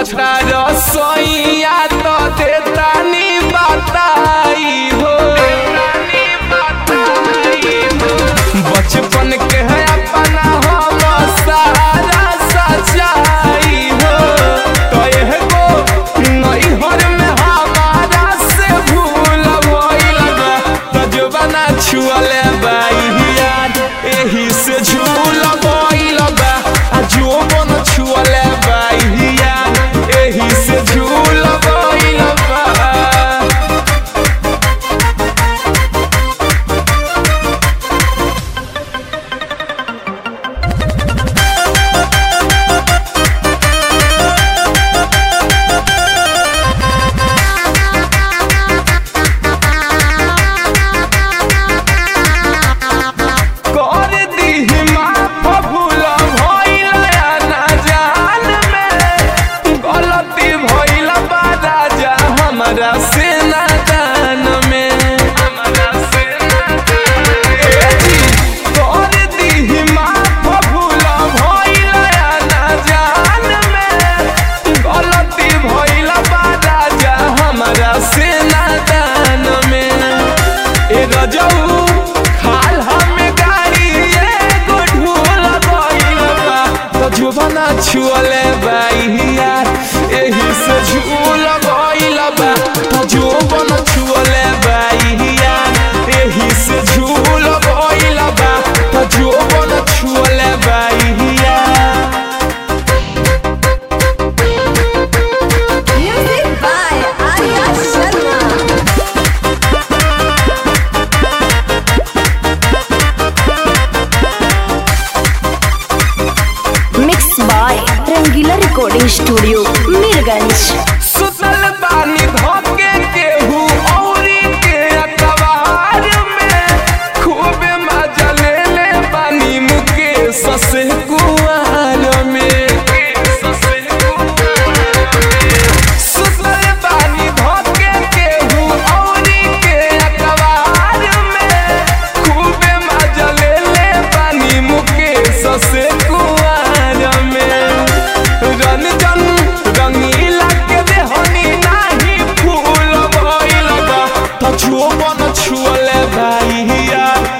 पूछता रसोईया तो देतानी बताई हो। बचपन के है अपना हम सारा सच्चाई हो। तो एगो नैहर में हमारा से भूल भइल बा। तो जुबाना छुअले बाई यार एही से झूल भइल बा। आ जुबान छुअले बाई यार एही से झूल भइल बा। कर दीही माफ भूल भइल ना जान में। गलती भइल बा राजा हमरा से नादान में। कर दीही माफ भूल भइल ना जान में। गलती भइल बा राजा हमरा से नादान में। ए रजऊ खाल हमें गाड़ी एगो ढूल गइल बा। तो जुबाना छुअले बाई यार एही से झूल गइल बा। तो जुबान छुअले बाई यार एही से झूल गइल बा। तो जुबान छुअले बाई यार। Music by Arya Sharma. Mixed by Rangila Recording Studio, Mirganj. सुतल बानी धोके केहू औरी के अखबार में। खूबे मजा ले ले बानी मुकेश से कुंवार में। सुतल बानी धोके केहू औरी के अखबार में। खूबे मजा ले ले बानी मुकेश से कुंवार में। रंजन रंगीला के देहनी नाही फूल भइल बा। तो जुबान छुअले बाई यार